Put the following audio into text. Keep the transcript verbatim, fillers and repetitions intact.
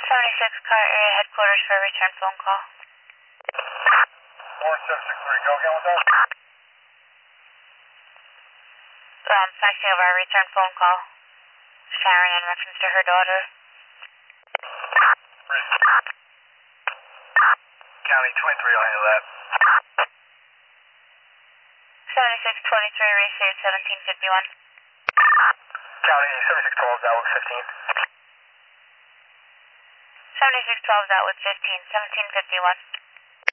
seventy-six car area headquarters for a return phone call. four seven six three, go again with that? Um, faxing over a return phone call. Sharon in reference to her daughter. County twenty-three, I'll handle that. seventy-six twenty-three received seventeen fifty-one. County seventy-six twelve, that was fifteen. seventy-six twelve, that was fifteen, seventeen fifty-one.